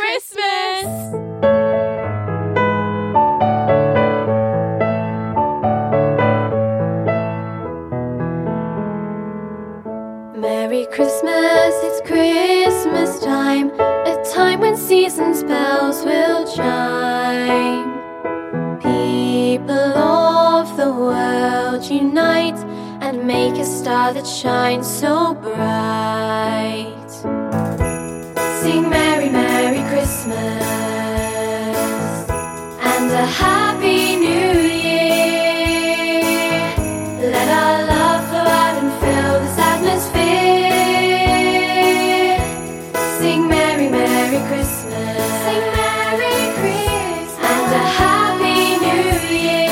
Christmas! Merry Christmas, it's Christmas time, a time when season's bells will chime. People of the world unite and make a star that shines so bright. Sing Merry, Merry Christmas and a Happy New Year. Let our love flow out and fill this atmosphere. Sing Merry, Merry Christmas. Sing Merry Christmas and a Happy New Year.